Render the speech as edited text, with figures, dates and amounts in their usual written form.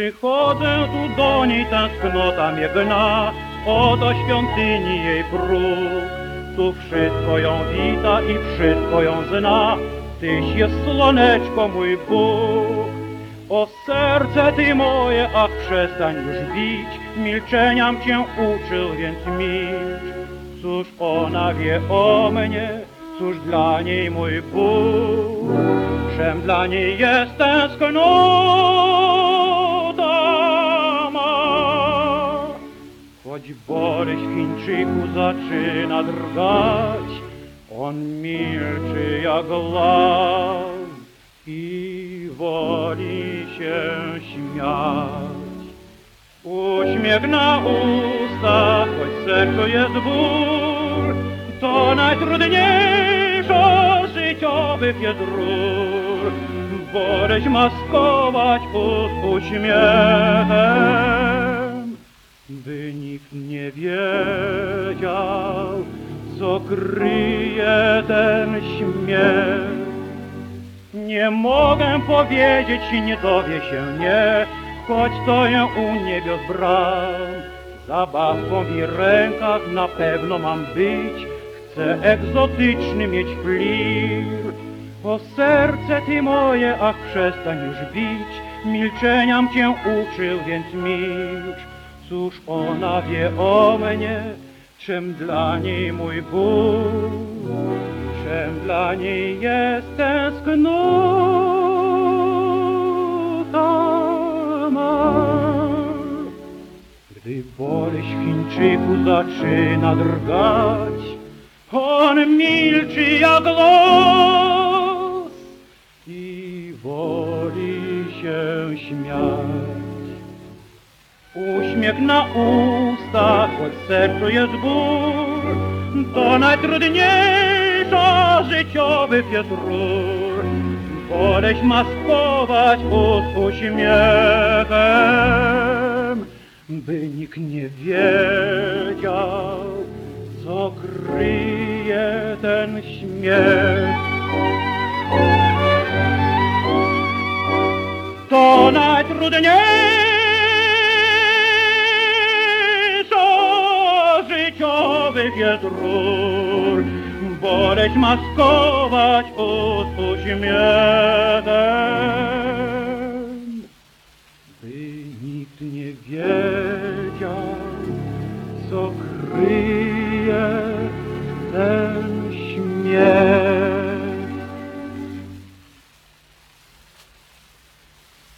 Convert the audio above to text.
Przychodzę tu do niej, tęsknota mnie gna, oto świątyni jej próg. Tu wszystko ją wita i wszystko ją zna, Tyś jest słoneczko mój Bóg. O serce Ty moje, ach przestań już bić, milczeniam Cię uczył, więc milcz. Cóż ona wie o mnie, cóż dla niej mój Bóg, czem dla niej jest tęsknota ma. Choć Boryś Chińczyku zaczyna drgać, on milczy jak law i woli się śmiać. Uśmiech na ustach, choć sercu jest ból, to najtrudniejsza życiowych jest ról. Boryś maskować ust uśmiechem, by nikt nie wiedział, co kryje ten śmiech. Nie mogę powiedzieć, nie dowie się nie, choć stoję u niebios bram. Zabawką w jej rękach na pewno mam być, chcę egzotyczny mieć flir. O serce Ty moje, ach przestań już bić, milczeniam Cię uczył, więc milcz. Cóż ona wie o mnie, czym dla niej mój Bóg, czym dla niej jest tęsknota ma. Gdy Boryś Chińczyku zaczyna drgać, on milczy jak los i woli się śmiać. Uśmiech na ustach, choć w sercu jest ból, to najtrudniejsza życiowych jest ról. Boryś maskować ust uśmiechem, by nikt nie wiedział, co kryje ten śmiech. To najtrudniejsza życiowych jest ról. Boryś maskować ust uśmiechem, by nikt nie wiedział, co kryje ten śmiech.